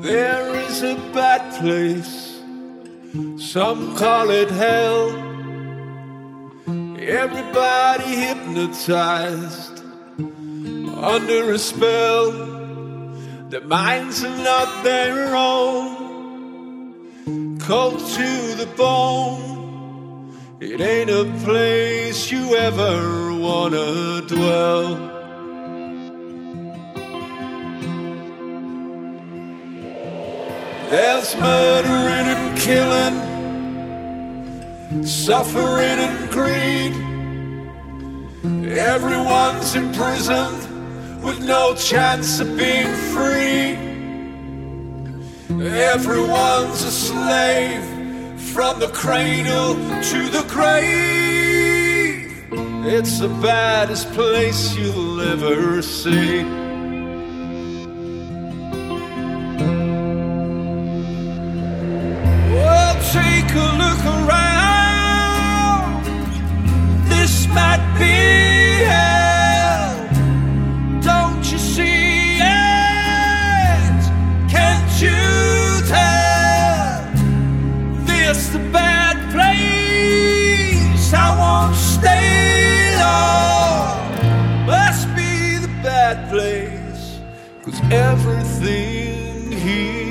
There is a bad place, some call it hell. Everybody hypnotized under a spell. Their minds are not their own, cold to the bone. It ain't a place you ever wanna dwell. There's murdering and killing, suffering and greed. Everyone's imprisoned with no chance of being free. Everyone's a slave from the cradle to the grave. It's the baddest place you'll ever see. Well, take a look around. This might be hell. Don't you see it? Can't you tell? This the bad place. I won't stay long. Must be the bad place, 'cause everything here